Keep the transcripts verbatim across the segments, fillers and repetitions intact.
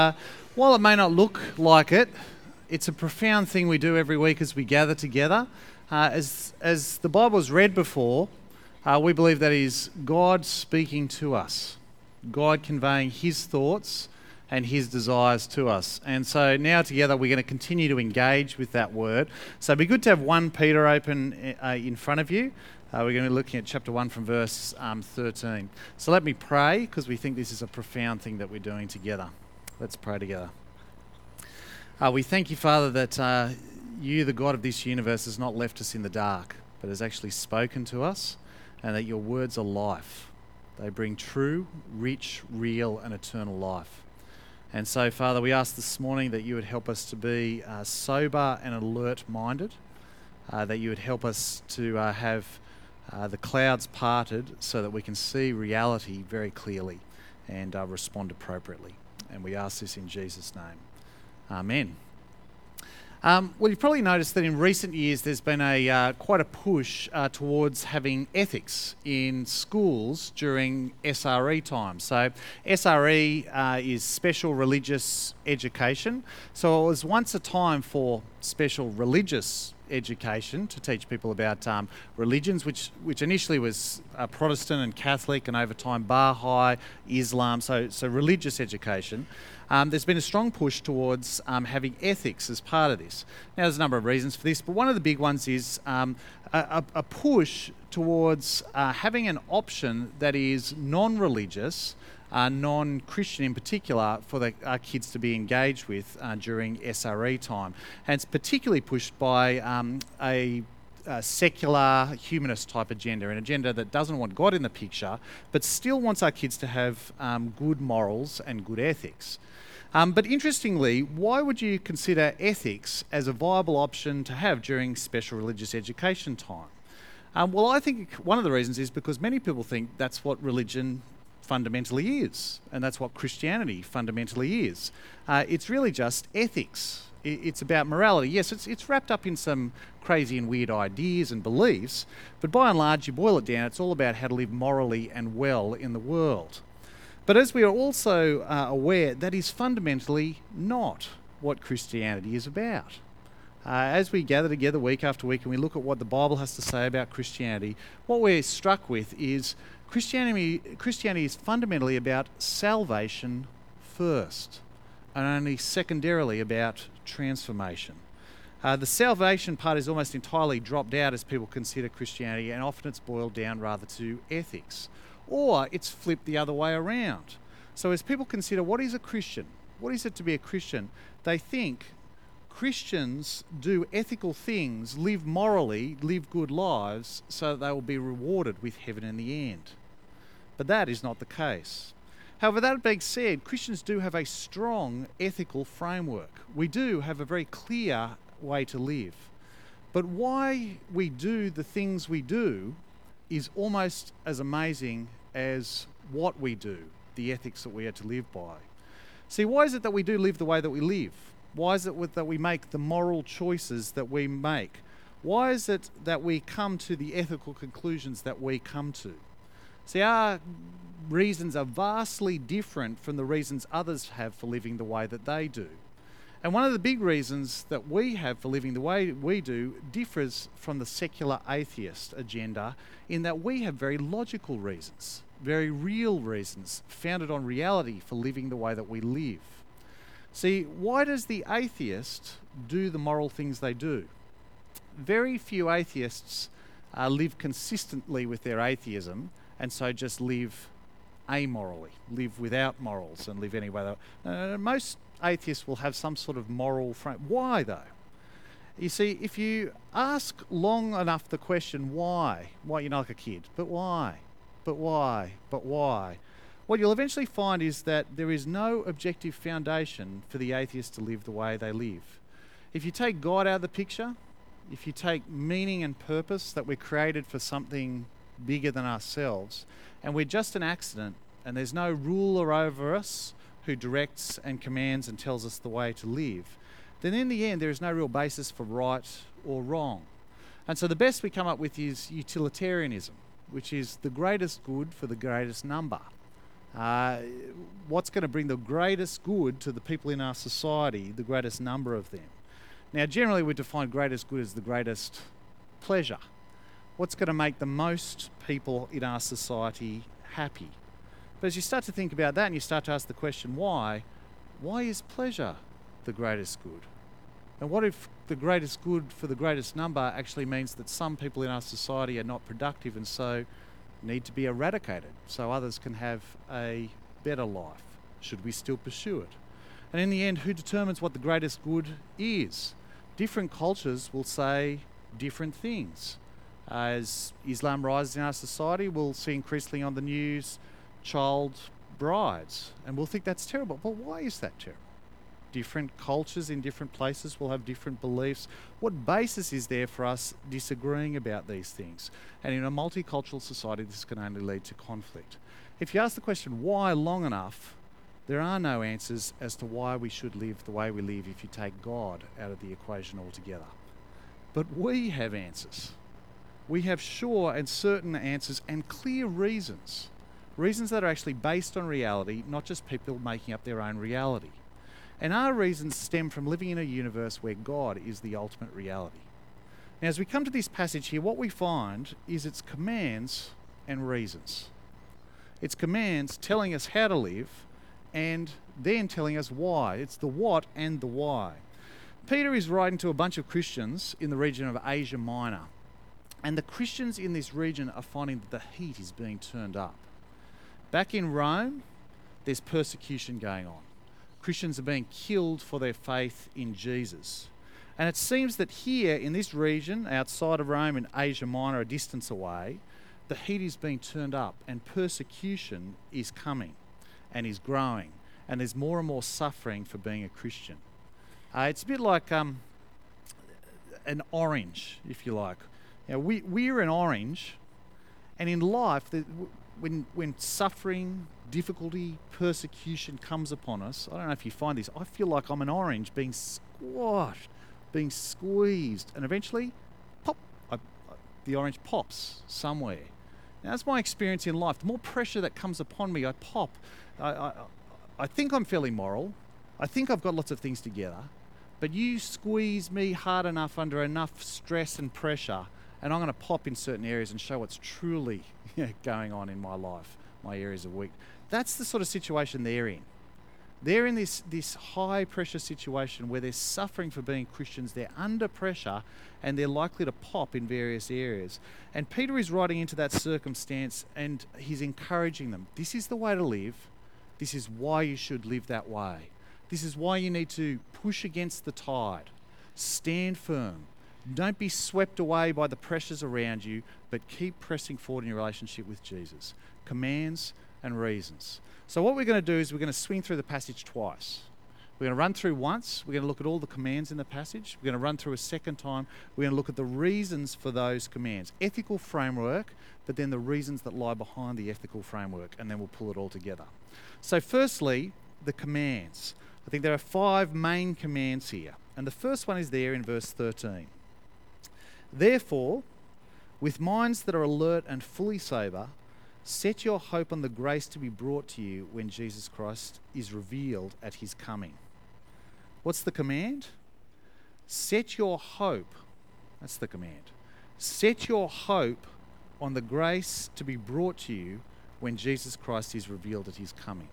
Uh, while it may not look like it, it's a profound thing we do every week as we gather together. Uh, as, as the Bible has read before, uh, we believe that is God speaking to us, God conveying his thoughts and his desires to us. And so now together we're going to continue to engage with that word. So it'd be good to have First Peter open uh, in front of you. Uh, we're going to be looking at chapter one from verse um, thirteen. So let me pray, because we think this is a profound thing that we're doing together. Let's pray together. Uh, we thank you, Father, that uh, you, the God of this universe, has not left us in the dark, but has actually spoken to us, and that your words are life. They bring true, rich, real, and eternal life. And so, Father, we ask this morning that you would help us to be uh, sober and alert-minded, uh, that you would help us to uh, have uh, the clouds parted so that we can see reality very clearly and uh, respond appropriately. And we ask this in Jesus' name. Amen. Um, well, you've probably noticed that in recent years there's been a uh, quite a push uh, towards having ethics in schools during S R E time. So S R E uh, is Special Religious Education. So it was once a time for special religious education to teach people about um, religions, which which initially was uh, Protestant and Catholic, and over time Baha'i, Islam, so so religious education. Um, there's been a strong push towards um, having ethics as part of this. Now, there's a number of reasons for this, but one of the big ones is um, a, a push towards uh, having an option that is non-religious, uh, non-Christian in particular, for the, our kids to be engaged with uh, during S R E time. And it's particularly pushed by um, a Uh, secular humanist type agenda, an agenda that doesn't want God in the picture, but still wants our kids to have um, good morals and good ethics. Um, but interestingly, why would you consider ethics as a viable option to have during special religious education time? Um, well, I think one of the reasons is because many people think that's what religion fundamentally is, and that's what Christianity fundamentally is. Uh, it's really just ethics. It's about morality. Yes, it's it's wrapped up in some crazy and weird ideas and beliefs, but by and large, you boil it down, it's all about how to live morally and well in the world. But as we are also uh, aware, that is fundamentally not what Christianity is about. Uh, as we gather together week after week and we look at what the Bible has to say about Christianity, what we're struck with is Christianity, Christianity is fundamentally about salvation first, and only secondarily about transformation. Uh, the salvation part is almost entirely dropped out as people consider Christianity, and often it's boiled down rather to ethics. Or it's flipped the other way around. So as people consider what is a Christian, what is it to be a Christian, they think Christians do ethical things, live morally, live good lives, so that they will be rewarded with heaven in the end. But that is not the case. However, that being said, Christians do have a strong ethical framework. We do have a very clear way to live. But why we do the things we do is almost as amazing as what we do, the ethics that we are to live by. See, why is it that we do live the way that we live? Why is it that we make the moral choices that we make? Why is it that we come to the ethical conclusions that we come to? See, our reasons are vastly different from the reasons others have for living the way that they do. And one of the big reasons that we have for living the way we do differs from the secular atheist agenda in that we have very logical reasons, very real reasons, founded on reality for living the way that we live. See, why does the atheist do the moral things they do? Very few atheists uh, live consistently with their atheism, and so just live amorally, live without morals and live any way. Uh, most atheists will have some sort of moral frame. Why though? You see, if you ask long enough the question why, why you're not like a kid, but why, but why, but why, what you'll eventually find is that there is no objective foundation for the atheist to live the way they live. If you take God out of the picture, if you take meaning and purpose, that we're created for something bigger than ourselves, and we're just an accident, and there's no ruler over us who directs and commands and tells us the way to live, then in the end there is no real basis for right or wrong. And so the best we come up with is utilitarianism, which is the greatest good for the greatest number. Uh, what's going to bring the greatest good to the people in our society, the greatest number of them? Now, generally we define greatest good as the greatest pleasure. What's going to make the most people in our society happy? But as you start to think about that and you start to ask the question, why? Why is pleasure the greatest good? And what if the greatest good for the greatest number actually means that some people in our society are not productive and so need to be eradicated so others can have a better life? Should we still pursue it? And in the end, who determines what the greatest good is? Different cultures will say different things. As Islam rises in our society, we'll see increasingly on the news child brides, and we'll think that's terrible. But why is that terrible? Different cultures in different places will have different beliefs. What basis is there for us disagreeing about these things? And in a multicultural society, this can only lead to conflict. If you ask the question, why, long enough, there are no answers as to why we should live the way we live if you take God out of the equation altogether. But we have answers. We have sure and certain answers and clear reasons. Reasons that are actually based on reality, not just people making up their own reality. And our reasons stem from living in a universe where God is the ultimate reality. Now, as we come to this passage here, what we find is its commands and reasons. It's commands telling us how to live and then telling us why. It's the what and the why. Peter is writing to a bunch of Christians in the region of Asia Minor. And the Christians in this region are finding that the heat is being turned up. Back in Rome, there's persecution going on. Christians are being killed for their faith in Jesus. And it seems that here in this region, outside of Rome in Asia Minor, a distance away, the heat is being turned up and persecution is coming and is growing. And there's more and more suffering for being a Christian. Uh, it's a bit like um, an orange, if you like. You know, we, we're an orange, and in life, the, when, when suffering, difficulty, persecution comes upon us, I don't know if you find this, I feel like I'm an orange being squashed, being squeezed, and eventually, pop, I, I, the orange pops somewhere. Now, that's my experience in life. The more pressure that comes upon me, I pop. I, I, I think I'm fairly moral. I think I've got lots of things together. But you squeeze me hard enough under enough stress and pressure, and I'm going to pop in certain areas and show what's truly going on in my life, my areas of weakness. That's the sort of situation they're in. They're in this, this high pressure situation where they're suffering for being Christians. They're under pressure and they're likely to pop in various areas. And Peter is writing into that circumstance and he's encouraging them. This is the way to live. This is why you should live that way. This is why you need to push against the tide. Stand firm. Don't be swept away by the pressures around you, but keep pressing forward in your relationship with Jesus. Commands and reasons. So what we're going to do is we're going to swing through the passage twice. We're going to run through once. We're going to look at all the commands in the passage. We're going to run through a second time. We're going to look at the reasons for those commands. Ethical framework, but then the reasons that lie behind the ethical framework, and then we'll pull it all together. So firstly, the commands. I think there are five main commands here. And the first one is there in verse thirteen. Therefore, with minds that are alert and fully sober, set your hope on the grace to be brought to you when Jesus Christ is revealed at his coming. What's the command? Set your hope. That's the command. Set your hope on the grace to be brought to you when Jesus Christ is revealed at his coming.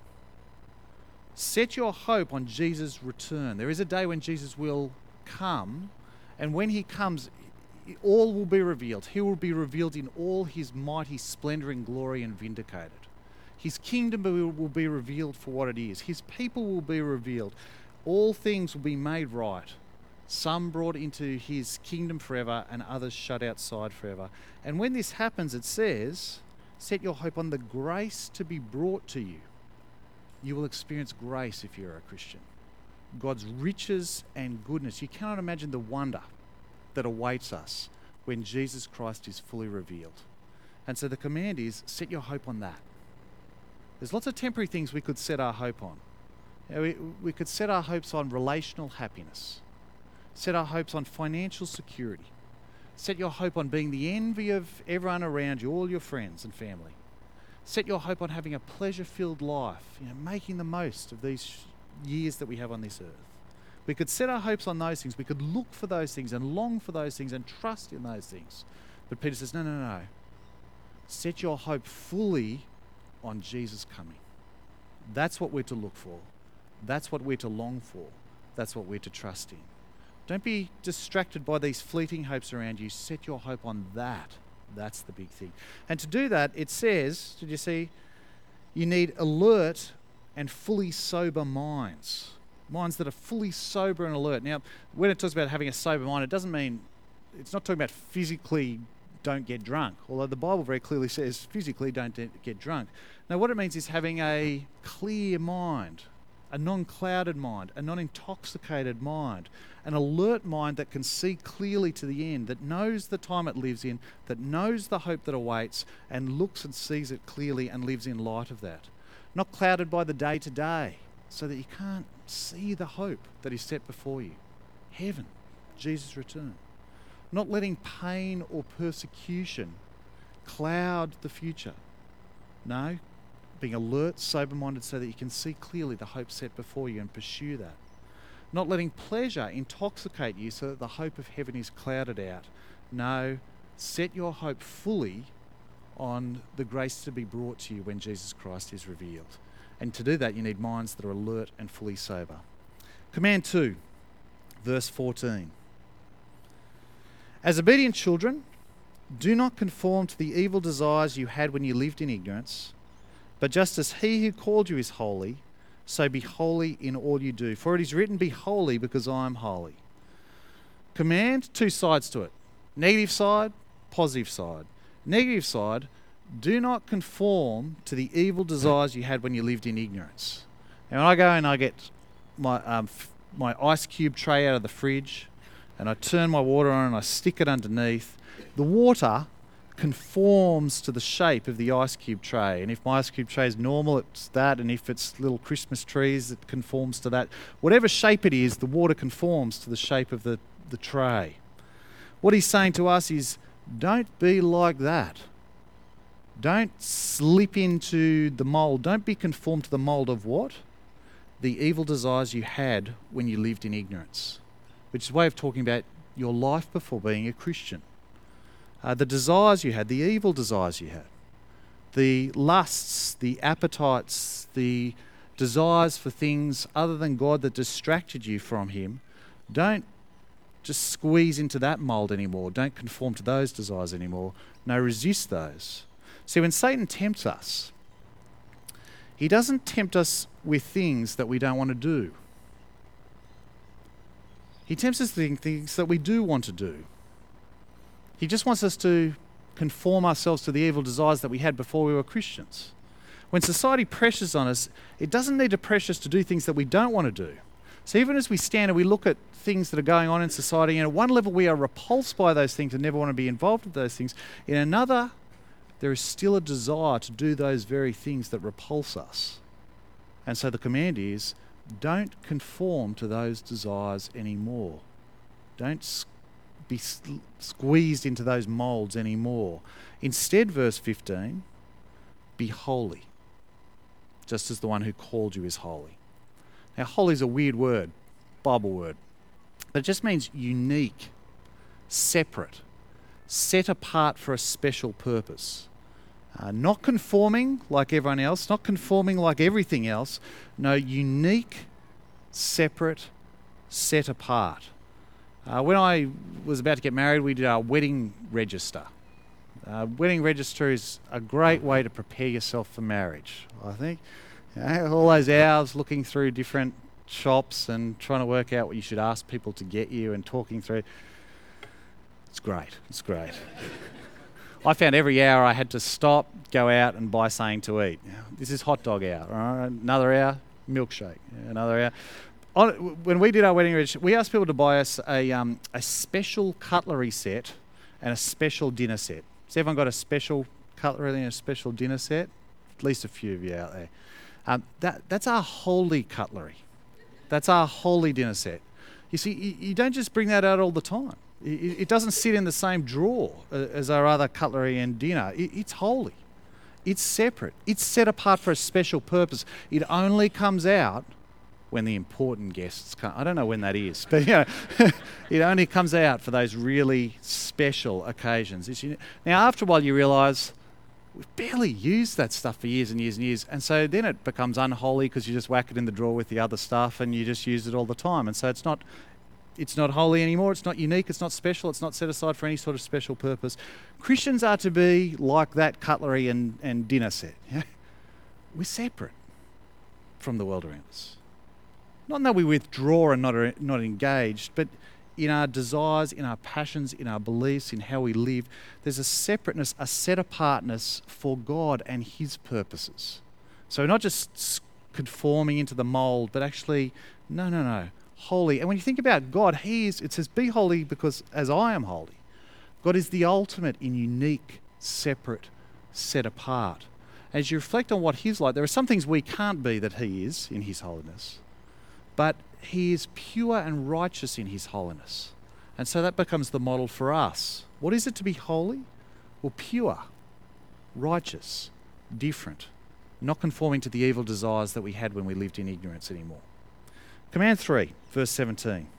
Set your hope on Jesus' return. There is a day when Jesus will come, and when he comes, all will be revealed. He will be revealed in all his mighty splendor and glory and vindicated. His kingdom will be revealed for what it is. His people will be revealed. All things will be made right. Some brought into his kingdom forever and others shut outside forever. And when this happens, it says, set your hope on the grace to be brought to you. You will experience grace if you're a Christian. God's riches and goodness. You cannot imagine the wonder that awaits us when Jesus Christ is fully revealed. And so the command is, set your hope on that. There's lots of temporary things we could set our hope on. You know, we, we could set our hopes on relational happiness. Set our hopes on financial security. Set your hope on being the envy of everyone around you, all your friends and family. Set your hope on having a pleasure-filled life, you know, making the most of these years that we have on this earth. We could set our hopes on those things. We could look for those things and long for those things and trust in those things. But Peter says, no, no, no. Set your hope fully on Jesus coming. That's what we're to look for. That's what we're to long for. That's what we're to trust in. Don't be distracted by these fleeting hopes around you. Set your hope on that. That's the big thing. And to do that, it says, did you see, you need alert and fully sober minds. Minds that are fully sober and alert. Now, when it talks about having a sober mind, it doesn't mean, it's not talking about physically don't get drunk, although the Bible very clearly says physically don't get drunk. Now, what it means is having a clear mind, a non-clouded mind, a non-intoxicated mind, an alert mind that can see clearly to the end, that knows the time it lives in, that knows the hope that awaits, and looks and sees it clearly and lives in light of that. Not clouded by the day-to-day, so that you can't see the hope that is set before you. Heaven, Jesus' return. Not letting pain or persecution cloud the future. No, being alert, sober-minded so that you can see clearly the hope set before you and pursue that. Not letting pleasure intoxicate you so that the hope of heaven is clouded out. No, set your hope fully on the grace to be brought to you when Jesus Christ is revealed. And to do that, you need minds that are alert and fully sober. Command two, verse fourteen. As obedient children, do not conform to the evil desires you had when you lived in ignorance, but just as he who called you is holy, so be holy in all you do. For it is written, be holy because I am holy. Command, two sides to it. Negative side, positive side. Negative side, do not conform to the evil desires you had when you lived in ignorance. Now when I go and I get my, um, f- my ice cube tray out of the fridge, and I turn my water on and I stick it underneath, the water conforms to the shape of the ice cube tray. And if my ice cube tray is normal, it's that. And if it's little Christmas trees, it conforms to that. Whatever shape it is, the water conforms to the shape of the, the tray. What he's saying to us is, don't be like that. Don't slip into the mould. Don't be conformed to the mould of what? The evil desires you had when you lived in ignorance. Which is a way of talking about your life before being a Christian. Uh, the desires you had, the evil desires you had, the lusts, the appetites, the desires for things other than God that distracted you from Him, don't just squeeze into that mould anymore. Don't conform to those desires anymore. No, resist those. See, when Satan tempts us, he doesn't tempt us with things that we don't want to do. He tempts us to things that we do want to do. He just wants us to conform ourselves to the evil desires that we had before we were Christians. When society pressures on us, it doesn't need to pressure us to do things that we don't want to do. So even as we stand and we look at things that are going on in society, and at one level we are repulsed by those things and never want to be involved with those things, in another, there is still a desire to do those very things that repulse us. And so the command is, don't conform to those desires anymore. Don't be squeezed into those moulds anymore. Instead, verse fifteen, be holy, just as the one who called you is holy. Now, holy is a weird word, Bible word, but it just means unique, separate, set apart for a special purpose. Uh, not conforming like everyone else, not conforming like everything else. No, unique, separate, set apart. Uh, when I was about to get married, we did our wedding register. Uh, wedding register is a great way to prepare yourself for marriage, I think. You know, all those hours looking through different shops and trying to work out what you should ask people to get you and talking through. It's great. It's great. I found every hour I had to stop, go out and buy something to eat. This is hot dog hour. All right? Another hour, milkshake. Another hour. On, when we did our wedding register, we asked people to buy us a, um, a special cutlery set and a special dinner set. Has everyone got a special cutlery and a special dinner set? At least a few of you out there. Um, that, that's our holy cutlery. That's our holy dinner set. You see, you, you don't just bring that out all the time. It, it doesn't sit in the same drawer as our other cutlery and dinner. It, it's holy. It's separate. It's set apart for a special purpose. It only comes out when the important guests come. I don't know when that is, but you know, it only comes out for those really special occasions. It's, you know, now, after a while, you realise we've barely used that stuff for years and years and years, and so then it becomes unholy because you just whack it in the drawer with the other stuff and you just use it all the time, and so it's not it's not holy anymore. It's not unique. It's not special. It's not set aside for any sort of special purpose. Christians are to be like that cutlery and, and dinner set. We're separate from the world around us. Not that we withdraw and not not engaged, but in our desires, in our passions, in our beliefs, in how we live, there's a separateness, a set apartness for God and His purposes. So we're not just conforming into the mould, but actually, no, no, no, holy. And when you think about God, He is, it says, be holy because as I am holy. God is the ultimate in unique, separate, set apart. As you reflect on what He's like, there are some things we can't be that He is in His holiness. But He is pure and righteous in His holiness. And so that becomes the model for us. What is it to be holy? Well, pure, righteous, different, not conforming to the evil desires that we had when we lived in ignorance anymore. Command three, verse seventeen.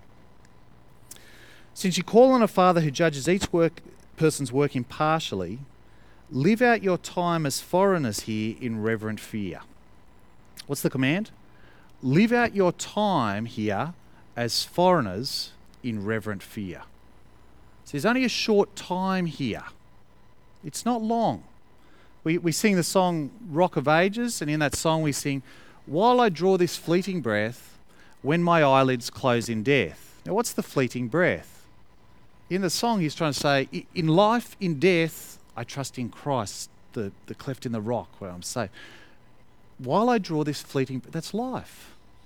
Since you call on a Father who judges each work, person's work impartially, live out your time as foreigners here in reverent fear. What's the command? Live out your time here as foreigners in reverent fear. So there's only a short time here. It's not long. We we sing the song Rock of Ages, and in that song we sing, while I draw this fleeting breath, when my eyelids close in death. Now what's the fleeting breath? In the song he's trying to say, in life, in death, I trust in Christ, the, the cleft in the rock where I'm safe. While I draw this fleeting, that's life.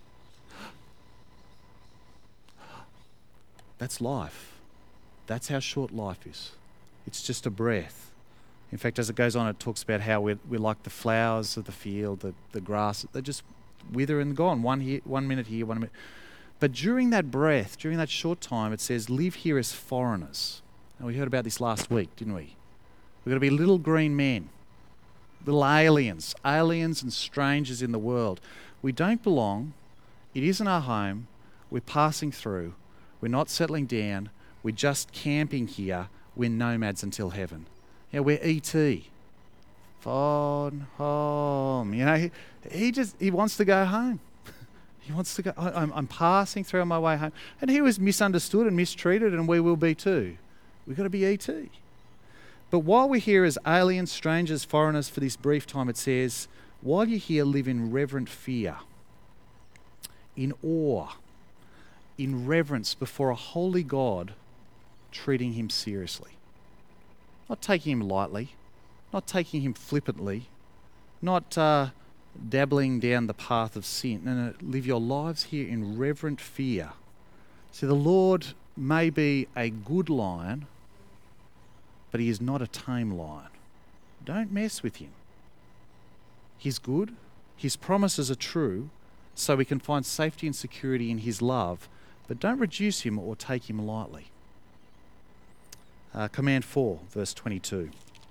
That's life. That's how short life is. It's just a breath. In fact, as it goes on, it talks about how we're, we're like the flowers of the field, the, the grass. They just wither and gone. One here, one minute here, one minute. But during that breath, during that short time, it says, live here as foreigners. And we heard about this last week, didn't we? We've got to be little green men, little aliens, aliens and strangers in the world. We don't belong. It isn't our home. We're passing through. We're not settling down. We're just camping here. We're nomads until heaven. Yeah, we're E T Phone home. You know, he, he just he wants to go home. He wants to go. I, I'm, I'm passing through on my way home, and he was misunderstood and mistreated, and we will be too. We've got to be E T But while we're here as aliens, strangers, foreigners for this brief time, it says, while you're here, live in reverent fear, in awe, in reverence before a holy God, treating Him seriously. Not taking Him lightly, not taking Him flippantly, not uh, dabbling down the path of sin. No, no, live your lives here in reverent fear. See, the Lord may be a good lion, but He is not a tame lion. Don't mess with Him. He's good. His promises are true, so we can find safety and security in His love, but don't reduce Him or take Him lightly. Uh, command four, verse twenty-two.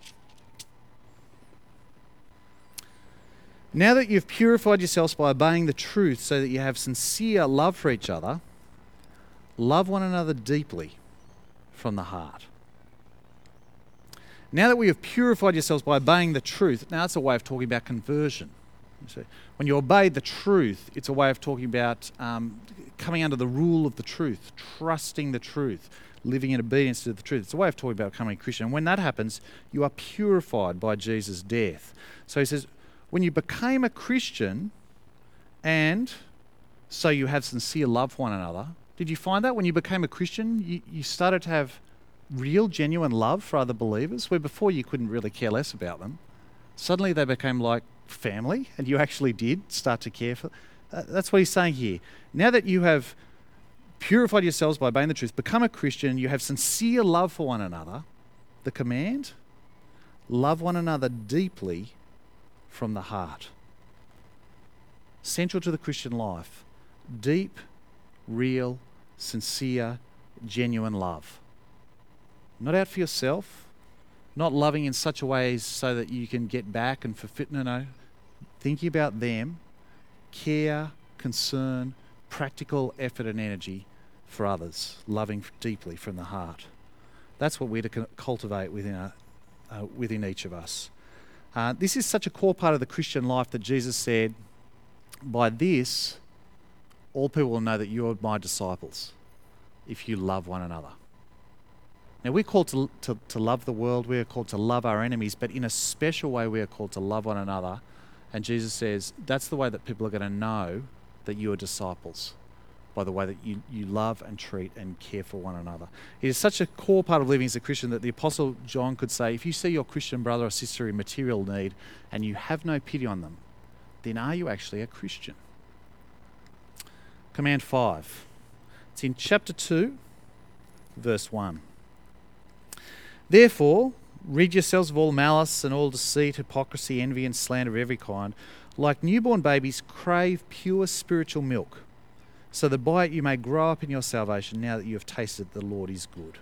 Now that you've purified yourselves by obeying the truth so that you have sincere love for each other, love one another deeply from the heart. Now that we have purified yourselves by obeying the truth, now that's a way of talking about conversion. You see, when you obey the truth, it's a way of talking about um, coming under the rule of the truth, trusting the truth, living in obedience to the truth. It's a way of talking about becoming a Christian. And when that happens, you are purified by Jesus' death. So he says, when you became a Christian and so you have sincere love for one another, did you find that when you became a Christian, you, you started to have real, genuine love for other believers, where before you couldn't really care less about them? Suddenly they became like family, and you actually did start to care for uh, that's what he's saying here. Now that you have purified yourselves by obeying the truth, become a Christian, you have sincere love for one another. The command, love one another deeply from the heart. Central to the Christian life, deep, real, sincere, genuine love. Not out for yourself, Not loving in such a way so that you can get back and fulfill. No, no. Thinking about them, care, concern, practical effort and energy for others, loving deeply from the heart. That's what we're to cultivate within, our, uh, within each of us. Uh, this is such a core part of the Christian life that Jesus said, by this, all people will know that you are my disciples, if you love one another. Now, we're called to, to, to love the world, we are called to love our enemies, but in a special way we are called to love one another. And Jesus says that's the way that people are going to know that you are disciples, by the way that you, you love and treat and care for one another. It is such a core part of living as a Christian that the Apostle John could say, if you see your Christian brother or sister in material need and you have no pity on them, then are you actually a Christian? Command five. It's in chapter two, verse one. Therefore, rid yourselves of all malice and all deceit, hypocrisy, envy and slander of every kind. Like newborn babies, crave pure spiritual milk, so that by it you may grow up in your salvation now that you have tasted that the Lord is good.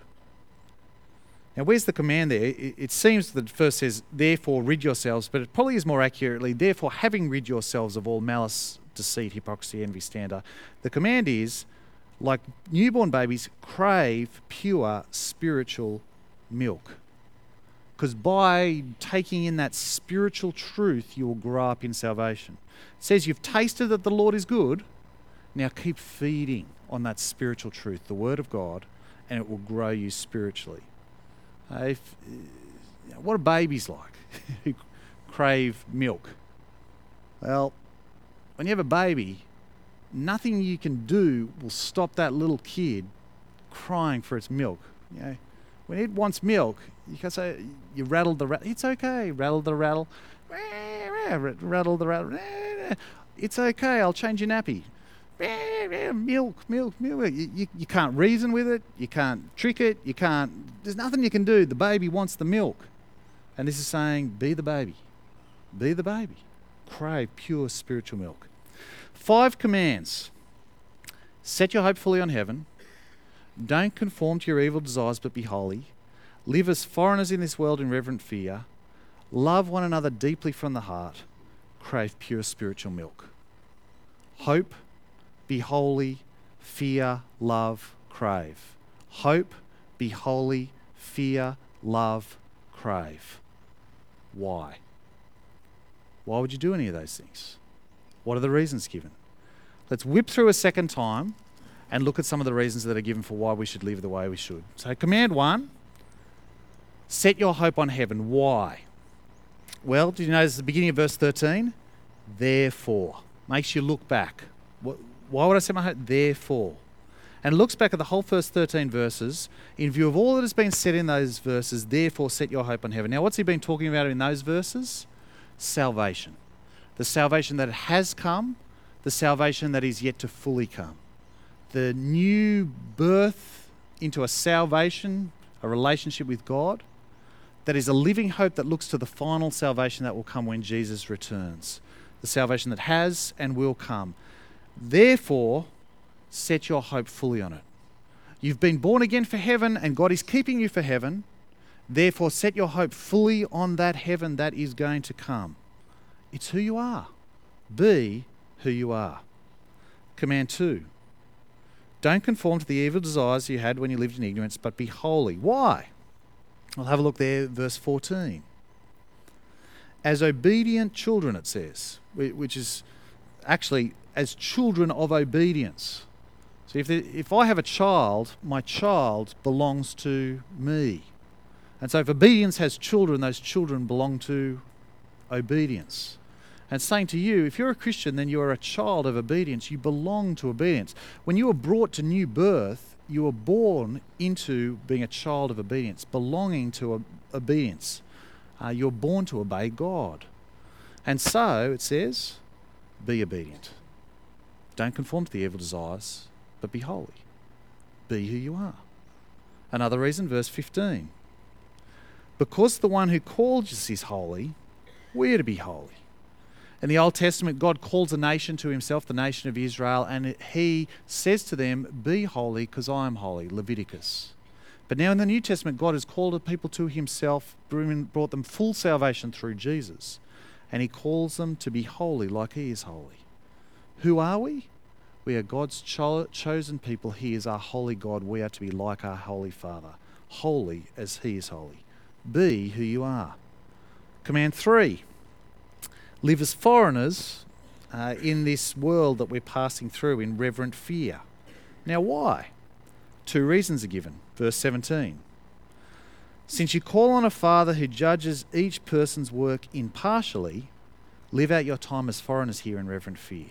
Now, where's the command there? It, it seems that it first says, therefore rid yourselves, but it probably is more accurately, therefore having rid yourselves of all malice, deceit, hypocrisy, envy, slander. The command is, like newborn babies, crave pure spiritual milk. Because by taking in that spiritual truth, you will grow up in salvation. It says you've tasted that the Lord is good. Now keep feeding on that spiritual truth, the Word of God, and it will grow you spiritually. Uh, if, uh, what are babies like who crave milk? Well, when you have a baby, nothing you can do will stop that little kid crying for its milk. You know, when it wants milk, you can say, you rattle the rattle. It's okay, rattle the rattle. Rattle the rattle. It's okay, I'll change your nappy. Milk, milk, milk. You, you, you can't reason with it. You can't trick it. You can't. There's nothing you can do. The baby wants the milk. And this is saying, be the baby. Be the baby. Crave pure spiritual milk. Five commands. Set your hope fully on heaven. Don't conform to your evil desires, but be holy. Live as foreigners in this world in reverent fear. Love one another deeply from the heart. Crave pure spiritual milk. Hope, be holy, fear, love, crave. Hope, be holy, fear, love, crave. Why? Why would you do any of those things? What are the reasons given? Let's whip through a second time and look at some of the reasons that are given for why we should live the way we should. So command one, set your hope on heaven. Why? Well, did you notice at the beginning of verse thirteen? Therefore. Makes you look back. Why would I set my hope? Therefore. And looks back at the whole first thirteen verses. In view of all that has been said in those verses, therefore set your hope on heaven. Now, what's he been talking about in those verses? Salvation. The salvation that has come, the salvation that is yet to fully come. The new birth into a salvation, a relationship with God, that is a living hope that looks to the final salvation that will come when Jesus returns. The salvation that has and will come. Therefore, set your hope fully on it. You've been born again for heaven and God is keeping you for heaven. Therefore, set your hope fully on that heaven that is going to come. It's who you are. Be who you are. Command two. Don't conform to the evil desires you had when you lived in ignorance, but be holy. Why? I'll have a look there, verse fourteen. As obedient children, it says, which is actually as children of obedience. So if, the, if I have a child, my child belongs to me. And so if obedience has children, those children belong to obedience. And saying to you, if you're a Christian, then you are a child of obedience. You belong to obedience. When you are brought to new birth, you are born into being a child of obedience, belonging to obedience. Uh, you're born to obey God. And so, it says, be obedient. Don't conform to the evil desires, but be holy. Be who you are. Another reason, verse fifteen. Because the one who called us is holy, we're to be holy. In the Old Testament, God calls a nation to himself, the nation of Israel, and he says to them, be holy because I am holy, Leviticus. But now in the New Testament, God has called a people to himself, brought them full salvation through Jesus. And he calls them to be holy like he is holy. Who are we? We are God's cho- chosen people. He is our holy God. We are to be like our holy Father, holy as he is holy. Be who you are. Command three, live as foreigners uh, in this world that we're passing through in reverent fear. Now why? Two reasons are given. Verse seventeen. Since you call on a Father who judges each person's work impartially, live out your time as foreigners here in reverent fear.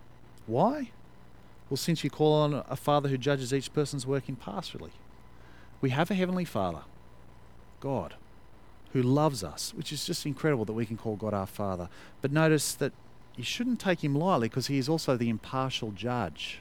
Why? Well, since you call on a Father who judges each person's work impartially. We have a Heavenly Father, God, who loves us, which is just incredible that we can call God our Father. But notice that you shouldn't take him lightly because he is also the impartial judge.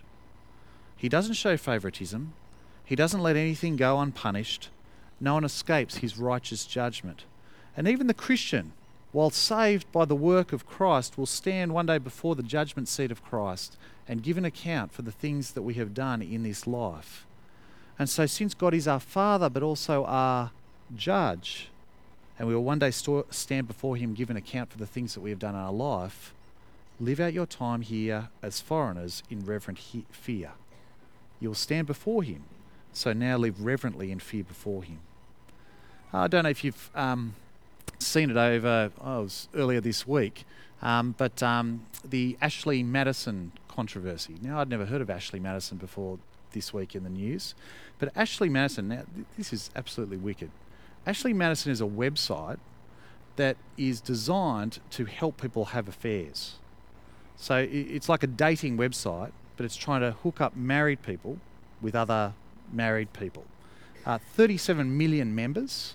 He doesn't show favoritism. He doesn't let anything go unpunished. No one escapes his righteous judgment. And even the Christian, while saved by the work of Christ, will stand one day before the judgment seat of Christ and give an account for the things that we have done in this life. And so since God is our Father but also our judge, and we will one day st- stand before him, give an account for the things that we have done in our life, live out your time here as foreigners in reverent he- fear. You'll stand before him, so now live reverently in fear before him. I don't know if you've um, seen it over, oh, it was earlier this week, um, but um, the Ashley Madison controversy. Now, I'd never heard of Ashley Madison before this week in the news, but Ashley Madison, now th- this is absolutely wicked. Ashley Madison is a website that is designed to help people have affairs. So it, it's like a dating website, but it's trying to hook up married people with other married people. Uh, thirty-seven million members.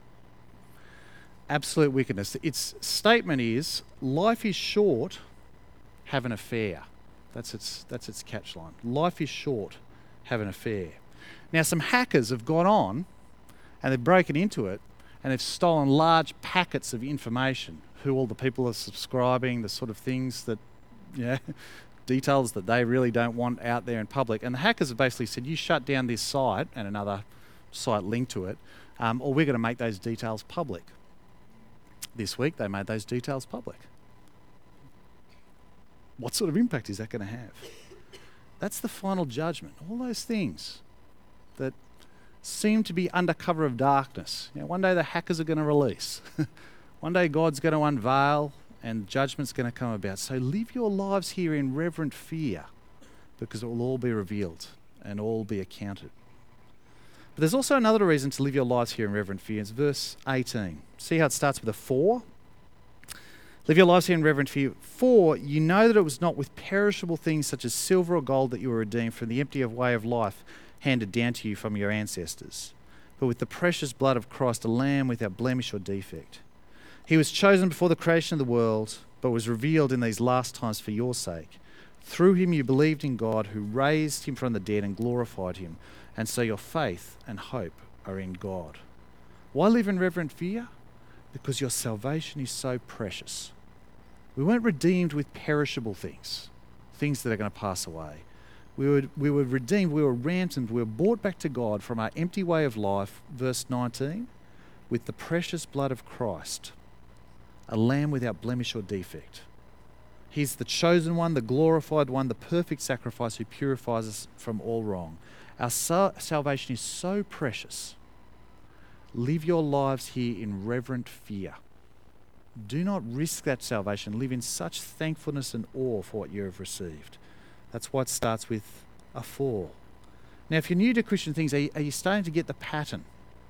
Absolute wickedness. Its statement is, life is short, have an affair. That's its, that's its catchline. Life is short, have an affair. Now some hackers have gone on and they've broken into it and they've stolen large packets of information, who all the people are subscribing, the sort of things that, you know, details that they really don't want out there in public. And the hackers have basically said, you shut down this site and another site linked to it, um, or we're going to make those details public. This week they made those details public. What sort of impact is that going to have? That's the final judgment. All those things that seem to be under cover of darkness. You know, one day the hackers are going to release. One day God's going to unveil and judgment's going to come about. So live your lives here in reverent fear, because it will all be revealed and all be accounted. But there's also another reason to live your lives here in reverent fear. It's verse eighteen. See how it starts with a for? Live your lives here in reverent fear. For you know that it was not with perishable things such as silver or gold that you were redeemed from the empty way of life handed down to you from your ancestors, but with the precious blood of Christ, a lamb without blemish or defect. He was chosen before the creation of the world, but was revealed in these last times for your sake. Through him you believed in God, who raised him from the dead and glorified him, and so your faith and hope are in God. Why live in reverent fear? Because your salvation is so precious. We weren't redeemed with perishable things, things that are going to pass away. We were, we were redeemed, we were ransomed, we were brought back to God from our empty way of life, verse nineteen, with the precious blood of Christ, a lamb without blemish or defect. He's the chosen one, the glorified one, the perfect sacrifice who purifies us from all wrong. Our sa- salvation is so precious. Live your lives here in reverent fear. Do not risk that salvation. Live in such thankfulness and awe for what you have received. That's why it starts with a for. Now, if you're new to Christian things, are you, are you starting to get the pattern?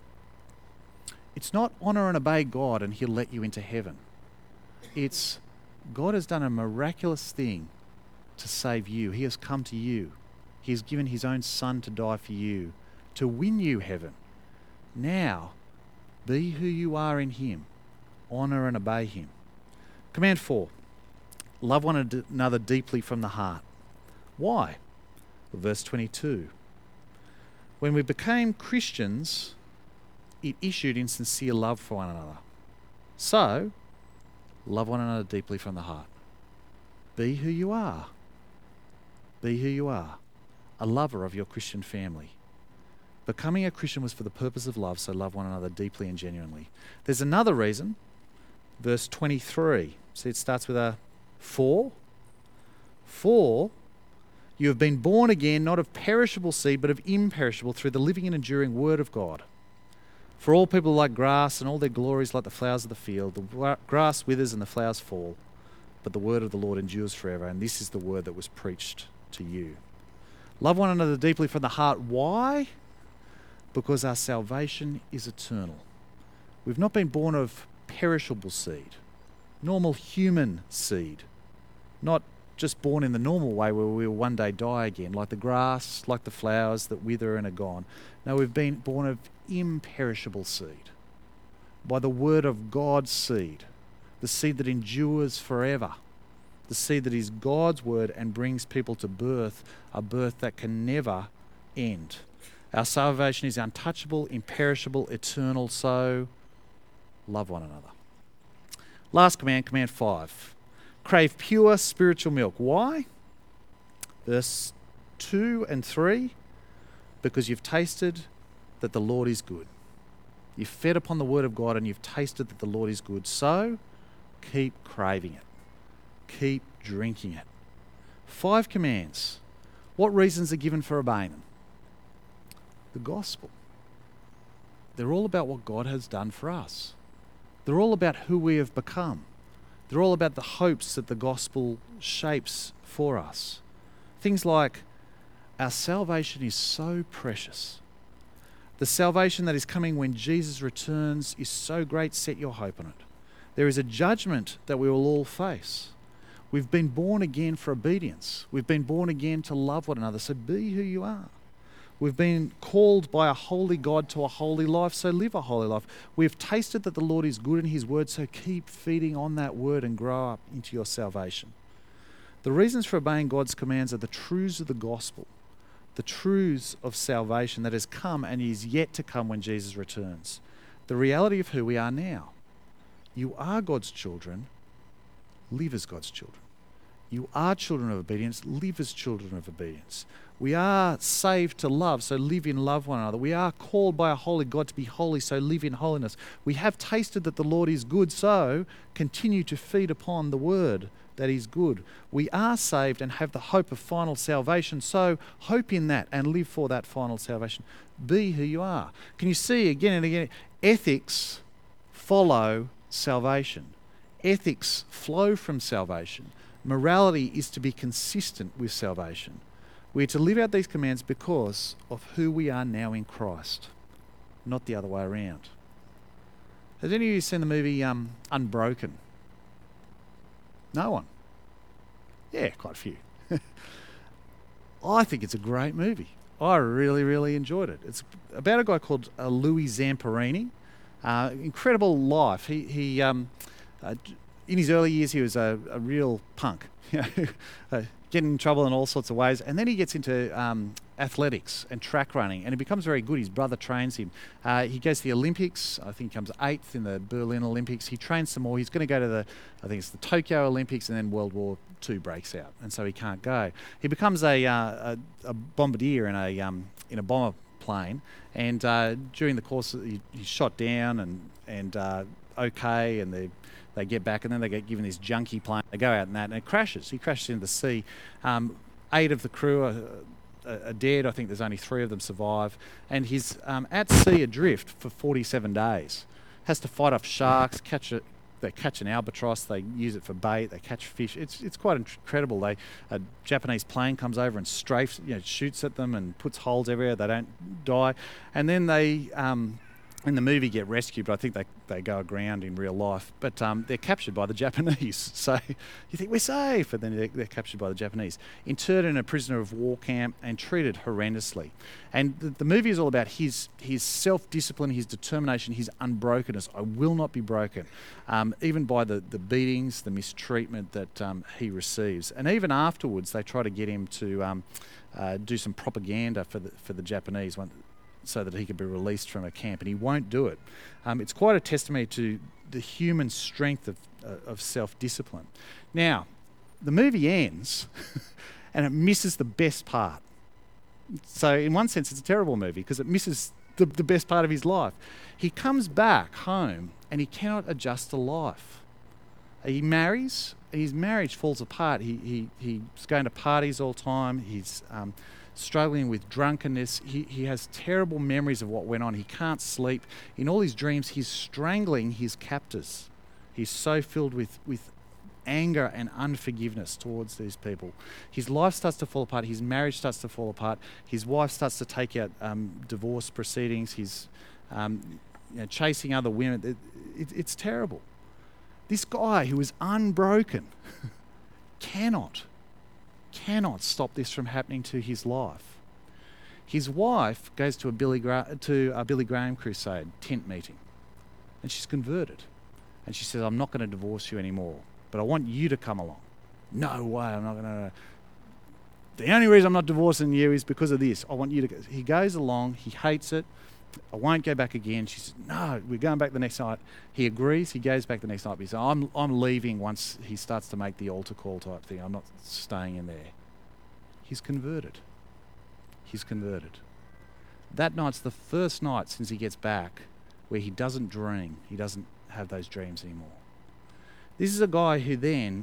It's not honour and obey God and he'll let you into heaven. It's God has done a miraculous thing to save you. He has come to you. He has given his own son to die for you, to win you heaven. Now, be who you are in him. Honour and obey him. Command four. Love one another deeply from the heart. Why? Verse twenty-two. When we became Christians, it issued in sincere love for one another. So, love one another deeply from the heart. Be who you are. Be who you are. A lover of your Christian family. Becoming a Christian was for the purpose of love, so love one another deeply and genuinely. There's another reason, verse twenty-three. See, it starts with a for. For you have been born again, not of perishable seed, but of imperishable, through the living and enduring word of God. For all people are like grass, and all their glory is like the flowers of the field. The grass withers and the flowers fall, but the word of the Lord endures forever. And this is the word that was preached to you. Love one another deeply from the heart. Why? Because our salvation is eternal. We've not been born of perishable seed, normal human seed, not just born in the normal way where we will one day die again, like the grass, like the flowers that wither and are gone. No, we've been born of imperishable seed, by the word of God's seed, the seed that endures forever, the seed that is God's word and brings people to birth, a birth that can never end. Our salvation is untouchable, imperishable, eternal, so love one another. Last command, command five. Crave pure spiritual milk. Why? Verse two and three. Because you've tasted that the Lord is good. You've fed upon the word of God and you've tasted that the Lord is good. So keep craving it. Keep drinking it. Five commands. What reasons are given for obeying them? The gospel. They're all about what God has done for us. They're all about who we have become. They're all about the hopes that the gospel shapes for us. Things like our salvation is so precious. The salvation that is coming when Jesus returns is so great, set your hope on it. There is a judgment that we will all face. We've been born again for obedience. We've been born again to love one another, so be who you are. We've been called by a holy God to a holy life, so live a holy life. We've tasted that the Lord is good in his word, so keep feeding on that word and grow up into your salvation. The reasons for obeying God's commands are the truths of the gospel, the truths of salvation that has come and is yet to come when Jesus returns. The reality of who we are now. You are God's children, live as God's children. You are children of obedience, live as children of obedience. We are saved to love, so live in love one another. We are called by a holy God to be holy, so live in holiness. We have tasted that the Lord is good, so continue to feed upon the word that is good. We are saved and have the hope of final salvation, so hope in that and live for that final salvation. Be who you are. Can you see again and again, ethics follow salvation. Ethics flow from salvation. Morality is to be consistent with salvation. We are to live out these commands because of who we are now in Christ, not the other way around. Has any of you seen the movie um, Unbroken? No one? Yeah, quite a few. I think it's a great movie. I really, really enjoyed it. It's about a guy called uh, Louis Zamperini. Uh, incredible life. He, he um, uh, in his early years, he was a, a real punk. You know, uh, getting in trouble in all sorts of ways. And then he gets into um, athletics and track running, and he becomes very good. His brother trains him. Uh, he goes to the Olympics. I think he comes eighth in the Berlin Olympics. He trains some more. He's going to go to the, I think it's the Tokyo Olympics, and then World War Two breaks out, and so he can't go. He becomes a, uh, a, a bombardier in a um, in a bomber plane, and uh, during the course, of, he, he's shot down and and uh, okay, and they. They get back and then they get given this junky plane. They go out in that and it crashes. He crashes into the sea. Um, eight of the crew are, are, are dead. I think there's only three of them survive. And he's um, at sea adrift for forty-seven days. Has to fight off sharks, catch a, they catch an albatross, they use it for bait, they catch fish. It's it's quite incredible. They a Japanese plane comes over and strafes, you know, shoots at them and puts holes everywhere. They don't die. And then they... Um, in the movie get rescued, but I think they, they go aground in real life. But um, they're captured by the Japanese. So you think, we're safe, and then they're, they're captured by the Japanese. Interred in a prisoner of war camp and treated horrendously. And the, the movie is all about his his self-discipline, his determination, his unbrokenness. I will not be broken, um, even by the, the beatings, the mistreatment that um, he receives. And even afterwards, they try to get him to um, uh, do some propaganda for the, for the Japanese one, so that he could be released from a camp, and he won't do it. Um, it's quite a testimony to the human strength of, uh, of self-discipline. Now, the movie ends, and it misses the best part. So in one sense, it's a terrible movie because it misses the, the best part of his life. He comes back home and he cannot adjust to life. He marries. His marriage falls apart. He, he, he's going to parties all the time. He's um, struggling with drunkenness. He, he has terrible memories of what went on. He can't sleep. In all his dreams, he's strangling his captors. He's so filled with, with anger and unforgiveness towards these people. His life starts to fall apart. His marriage starts to fall apart. His wife starts to take out um, divorce proceedings. He's um, you know, chasing other women. It, it, it's terrible. This guy who is unbroken cannot, cannot stop this from happening to his life. His wife goes to a Billy, Gra- to a Billy Graham crusade tent meeting, and she's converted. And she says, I'm not going to divorce you anymore, but I want you to come along. No way, I'm not going to. The only reason I'm not divorcing you is because of this. I want you to go. He goes along, he hates it. I won't go back again. She says, no, we're going back the next night. He agrees, he goes back the next night. But he says, I'm, I'm leaving once he starts to make the altar call type thing. I'm not staying in there. He's converted. He's converted. That night's the first night since he gets back where he doesn't dream. He doesn't have those dreams anymore. This is a guy who then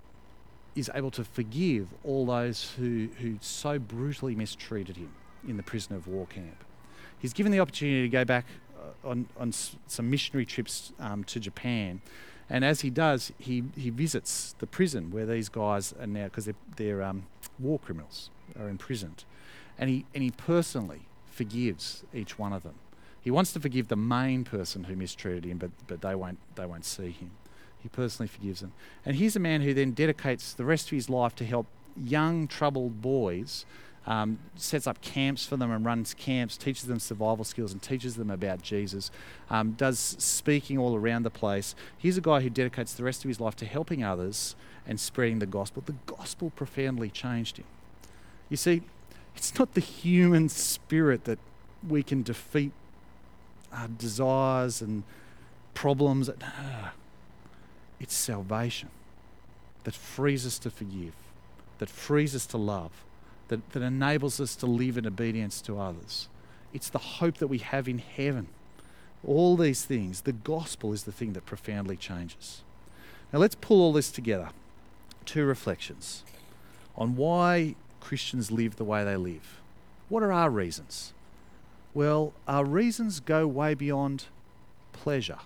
is able to forgive all those who, who so brutally mistreated him in the prisoner of war camp. He's given the opportunity to go back uh, on, on s- some missionary trips um, to Japan. And as he does, he, he visits the prison where these guys are now, because they're, they're um, war criminals, are imprisoned. And he, and he personally forgives each one of them. He wants to forgive the main person who mistreated him, but, but they won't, they won't see him. He personally forgives them. And here's a man who then dedicates the rest of his life to help young, troubled boys. Um, sets up camps for them and runs camps, teaches them survival skills and teaches them about Jesus, um, does speaking all around the place. He's a guy who dedicates the rest of his life to helping others and spreading the gospel. The gospel profoundly changed him. You see, it's not the human spirit that we can defeat our desires and problems. No. It's salvation that frees us to forgive, that frees us to love, That, that enables us to live in obedience to others. It's the hope that we have in heaven. All these things, the gospel is the thing that profoundly changes. Now let's pull all this together. Two reflections on why Christians live the way they live. What are our reasons? Well, our reasons go way beyond pleasure.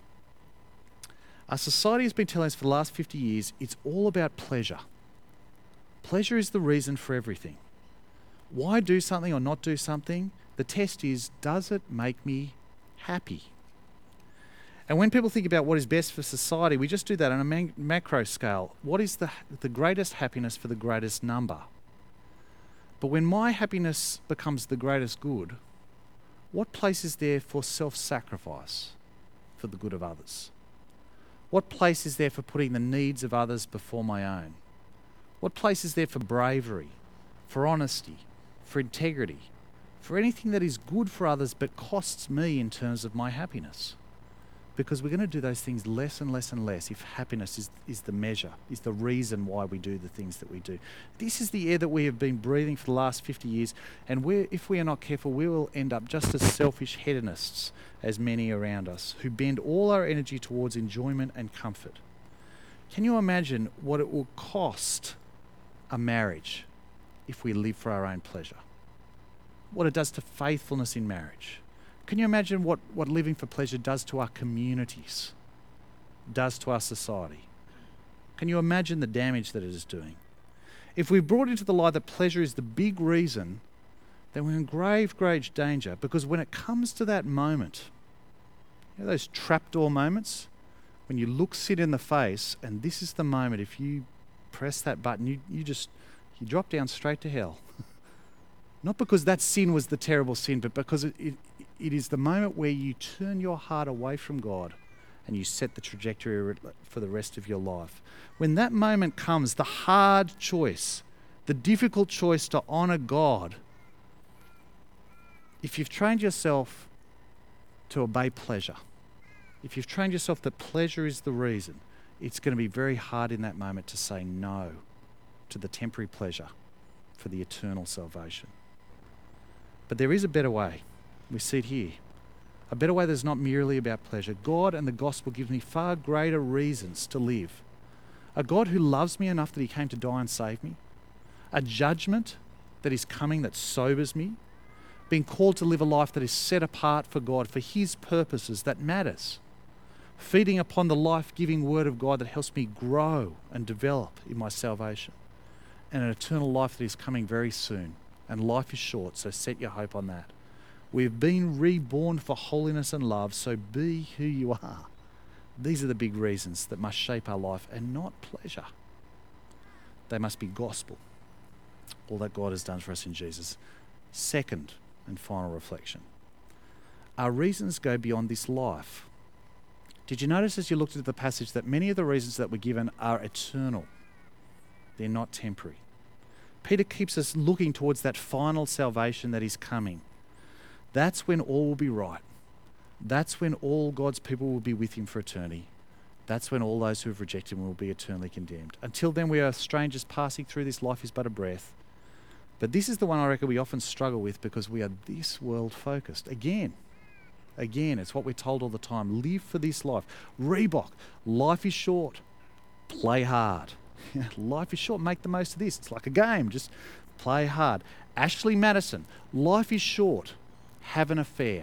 Our society has been telling us for the last fifty years it's all about pleasure. Pleasure is the reason for everything. Why do something or not do something? The test is, does it make me happy? And when people think about what is best for society, we just do that on a man- macro scale. What is the, the greatest happiness for the greatest number? But when my happiness becomes the greatest good, what place is there for self-sacrifice for the good of others? What place is there for putting the needs of others before my own? What place is there for bravery, for honesty, for integrity, for anything that is good for others but costs me in terms of my happiness? Because we're going to do those things less and less and less if happiness is, is the measure, is the reason why we do the things that we do. This is the air that we have been breathing for the last fifty years, and we're, if we are not careful, we will end up just as selfish hedonists as many around us, who bend all our energy towards enjoyment and comfort. Can you imagine what it will cost a marriage if we live for our own pleasure? What it does to faithfulness in marriage? Can you imagine what, what living for pleasure does to our communities, does to our society? Can you imagine the damage that it is doing? If we've brought into the light that pleasure is the big reason, then we're in grave, grave danger, because when it comes to that moment, you know those trapdoor moments, when you look Sid in the face, and this is the moment, if you press that button, you, you just, you drop down straight to hell. Not because that sin was the terrible sin, but because it, it, it is the moment where you turn your heart away from God and you set the trajectory for the rest of your life. When that moment comes, the hard choice, the difficult choice to honour God, if you've trained yourself to obey pleasure, if you've trained yourself that pleasure is the reason, it's going to be very hard in that moment to say no to the temporary pleasure for the eternal salvation. But there is a better way. We see it here. A better way that's not merely about pleasure. God and the gospel gives me far greater reasons to live. A God who loves me enough that he came to die and save me. A judgment that is coming that sobers me. Being called to live a life that is set apart for God, for his purposes that matters. Feeding upon the life-giving word of God that helps me grow and develop in my salvation. And an eternal life that is coming very soon. And life is short, so set your hope on that. We've been reborn for holiness and love, so be who you are. These are the big reasons that must shape our life, and not pleasure. They must be gospel. All that God has done for us in Jesus. Second and final reflection. Our reasons go beyond this life. Did you notice as you looked at the passage that many of the reasons that we're given are eternal? They're not temporary. Peter keeps us looking towards that final salvation that is coming. That's when all will be right. That's when all God's people will be with him for eternity. That's when all those who have rejected him will be eternally condemned. Until then, we are strangers passing through this life is but a breath. But this is the one I reckon we often struggle with because we are this world focused. Again, again, it's what we're told all the time. Live for this life. Reebok, life is short. Play hard. Life is short. Make the most of this. It's like a game. Just play hard. Ashley Madison, life is short. Have an affair.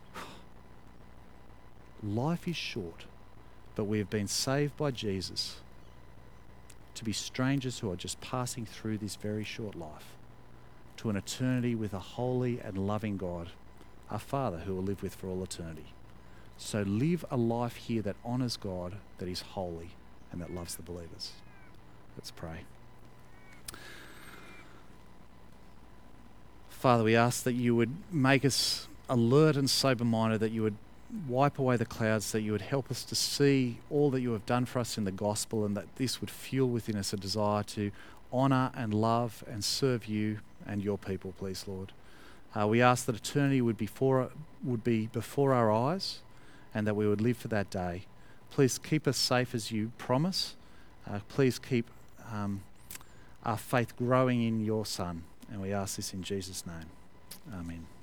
Life is short, but we have been saved by Jesus to be strangers who are just passing through this very short life to an eternity with a holy and loving God, our Father who will live with for all eternity. So live a life here that honours God, that is holy, and that loves the believers. Let's pray. Father, we ask that you would make us alert and sober-minded, that you would wipe away the clouds, that you would help us to see all that you have done for us in the gospel, and that this would fuel within us a desire to honour and love and serve you and your people, please, Lord. Uh, we ask that eternity would, before, would be before our eyes and that we would live for that day. Please keep us safe as you promise. Uh, please keep um, our faith growing in your Son. And we ask this in Jesus' name. Amen.